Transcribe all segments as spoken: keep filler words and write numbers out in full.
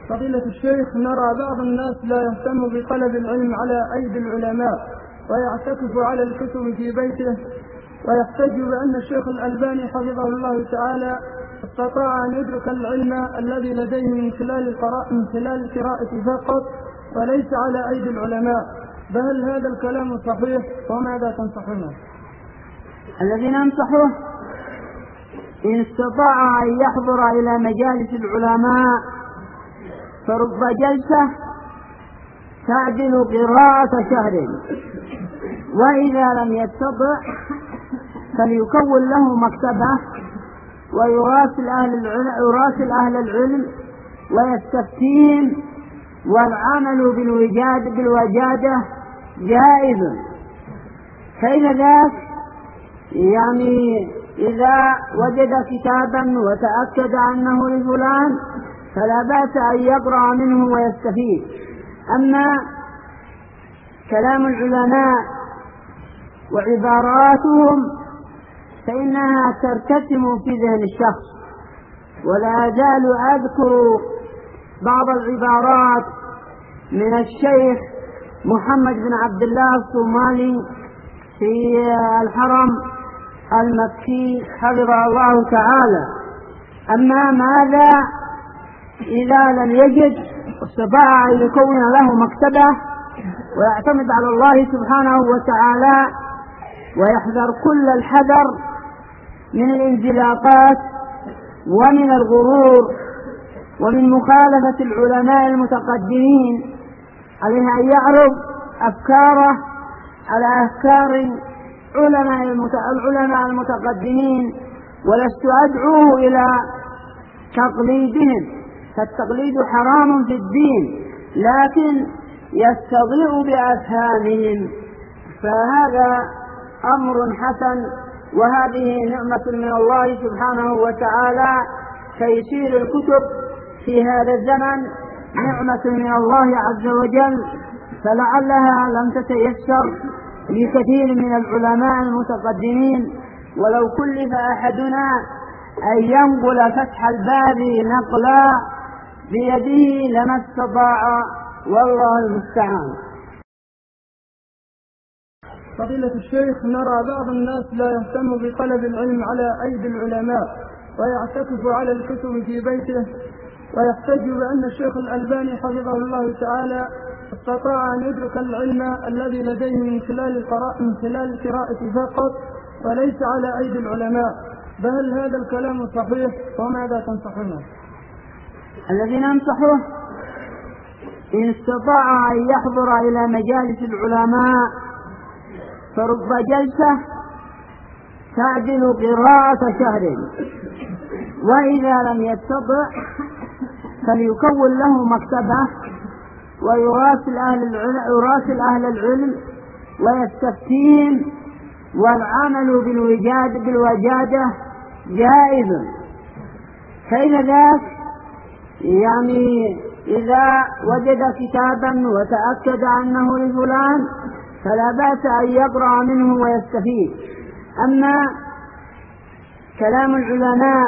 فضيلة الشيخ، نرى بعض الناس لا يهتم بطلب العلم على أيدي العلماء ويعتكف على الكتب في بيته، ويحتج بأن الشيخ الألباني حفظه الله تعالى استطاع أن يدرك العلم الذي لديه من خلال القراءة من خلال القراءة فقط وليس على أيدي العلماء، فهل هذا الكلام صحيح وماذا تنصحونه؟ الذي ننصحه إن استطاع أن يحضر إلى مجالس العلماء فرب جلسة تعدل قراءة شهر، وإذا لم يستطع فليكون له مكتبة ويراسل أهل العلم, يراسل أهل العلم ويستفتين، والعمل بالوجاد بالوجادة جائز. فإن ذاك يعني إذا وجد كتابا وتأكد أنه لفلان فلا بأس أن يقرأ منه ويستفيد. أما كلام العلماء وعباراتهم فإنها ترتسم في ذهن الشخص، ولا أزال أذكر بعض العبارات من الشيخ محمد بن عبد الله الصومالي في الحرم المكي حفظه الله تعالى. أما ماذا إذا لم يجد استطاع أن يكون له مكتبة ويعتمد على الله سبحانه وتعالى ويحذر كل الحذر من الانزلاقات ومن الغرور ومن مخالفة العلماء المتقدمين. عليه أن يعرض أفكاره على أفكار العلماء المتقدمين، ولست أدعوه إلى تقليدهم، فالتقليد حرام في الدين، لكن يستضيء بأفهامهم، فهذا أمر حسن، وهذه نعمة من الله سبحانه وتعالى. تيسير الكتب في هذا الزمن نعمة من الله عز وجل، فلعلها لم تتيسر لكثير من العلماء المتقدمين، ولو كلف أحدنا أن ينقل فتح الباب نقلا بيده لما استطاع، والله المستعان. فضيلة الشيخ، نرى بعض الناس لا يهتم بطلب العلم على أيدي العلماء ويعتكف على الكتب في بيته، ويحتج بأن الشيخ الألباني حفظه الله تعالى استطاع أن يدرك العلم الذي لديه من خلال القراءة من خلال القراءة فقط وليس على أيدي العلماء، فهل هذا الكلام صحيح وماذا تنصحونه؟ الذي ننصحه إن استطاع أن يحضر إلى مجالس العلماء فرب جلسة تعدل قراءة شهر، وإذا لم يستطع فليكون له مكتبة ويراسل أهل العلم, يراسل أهل العلم ويستفتين، والعمل بالوجاد بالوجادة جائز. فإن ذاك يعني إذا وجد كتابا وتأكد أنه لفلان فلا بأس أن يقرأ منه ويستفيد. أما كلام العلماء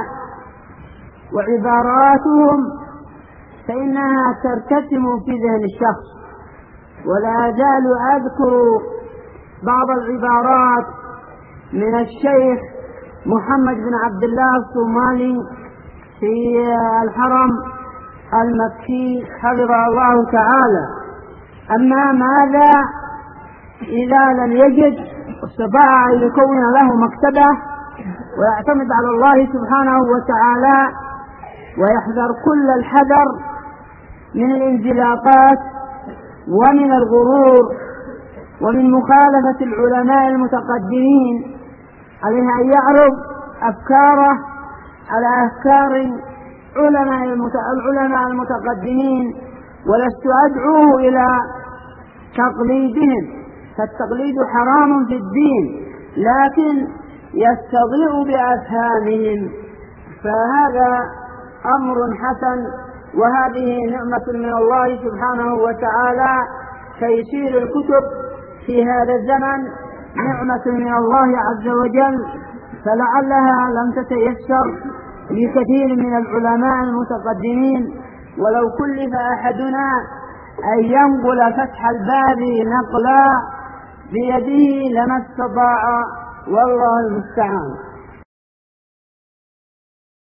وعباراتهم فإنها ترتسم في ذهن الشخص، ولا أزال أذكر بعض العبارات من الشيخ محمد بن عبد الله الصومالي في الحرم المكي حفظه الله تعالى. أما ماذا إذا لم يجد استطاع أن يكون له مكتبة ويعتمد على الله سبحانه وتعالى ويحذر كل الحذر من الانزلاقات ومن الغرور ومن مخالفة العلماء المتقدمين. عليه أن يعرض أفكاره على أفكار العلماء المتقدمين، ولست أدعوه إلى تقليدهم، فالتقليد حرام في الدين، لكن يستضيء بأفهامهم، فهذا أمر حسن، وهذه نعمة من الله سبحانه وتعالى. تيسير الكتب في هذا الزمن نعمة من الله عز وجل، فلعلها لم تتيسر لكثير من العلماء المتقدمين، ولو كلف أحدنا أن ينقل فتح الباب نقلا بيده لما استطاع، والله المستعان.